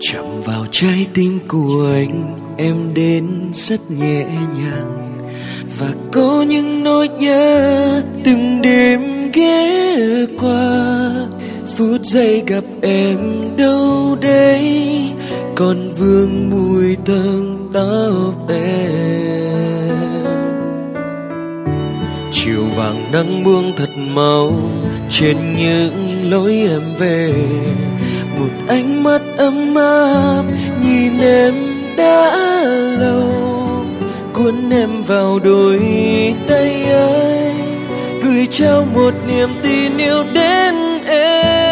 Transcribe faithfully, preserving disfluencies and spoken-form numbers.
chạm vào trái tim của anh, em đến rất nhẹ nhàng và có những nỗi nhớ từng đêm ghé qua. Phút giây gặp em đâu đây, còn vương mùi thơm tóc em. Chiều vàng nắng buông thật mau trên những lối em về, một ánh mắt ấm áp nhìn em đã lâu, cuốn em vào đôi tay ấy, gửi trao một niềm tin yêu đến em.